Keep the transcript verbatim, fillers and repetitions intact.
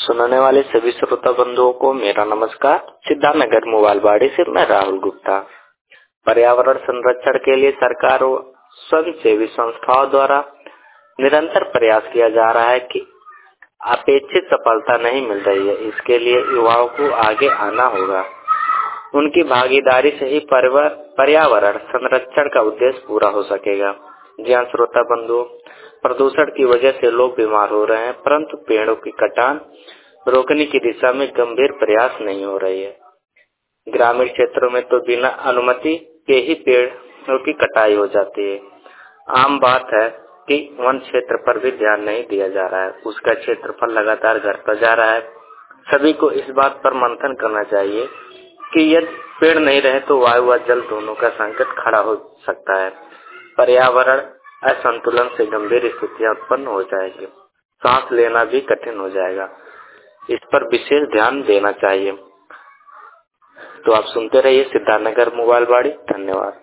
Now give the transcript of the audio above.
सुनने वाले सभी श्रोता बंधुओं को मेरा नमस्कार। सिद्धार्थनगर मोबाइल बाड़ी से मैं राहुल गुप्ता। पर्यावरण संरक्षण के लिए सरकार व स्वयंसेवी संस्थाओं द्वारा निरंतर प्रयास किया जा रहा है कि अपेक्षित सफलता नहीं मिल रही है। इसके लिए युवाओं को आगे आना होगा। उनकी भागीदारी से ही पर्यावरण संरक्षण का उद्देश्य पूरा हो सकेगा। जी हाँ श्रोता बंधुओं, प्रदूषण की वजह से लोग बीमार हो रहे हैं, परंतु पेड़ों की कटान रोकने की दिशा में गंभीर प्रयास नहीं हो रही है। ग्रामीण क्षेत्रों में तो बिना अनुमति के ही पेड़ों की कटाई हो जाती है। आम बात है कि वन क्षेत्र पर भी ध्यान नहीं दिया जा रहा है। उसका क्षेत्रफल लगातार घटता जा रहा है। सभी को इस बात पर मंथन करना चाहिए कि यदि पेड़ नहीं रहे तो वायु व जल दोनों का संकट खड़ा हो सकता है। पर्यावरण असंतुलन से गंभीर स्थितियां उत्पन्न हो जाएगी। सांस लेना भी कठिन हो जाएगा। इस पर विशेष ध्यान देना चाहिए। तो आप सुनते रहिए सिद्धार्थनगर मोबाइल बाड़ी। धन्यवाद।